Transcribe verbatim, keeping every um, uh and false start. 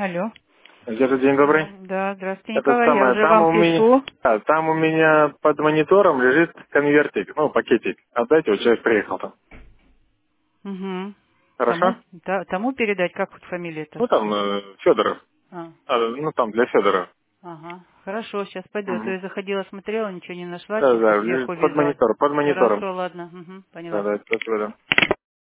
Алло. Где-то день добрый. Да, здравствуйте, Это Николай, я самое, уже там вам у меня, пишу. а, там у меня под монитором лежит конвертик, ну, пакетик. Отдайте, вот человек приехал там. Угу. Тому, Хорошо? та- тому передать, как вот фамилия-то? Ну, там, э, Федоров. А, А, ну, там для Федора. ага. Хорошо, сейчас пойду. А то Угу. я заходила, смотрела, ничего не нашла. Да, Сейчас да, вот лежит сверху под везла. монитор, под монитором. Хорошо, ладно. Угу, Да, поняла. да, спасибо, да.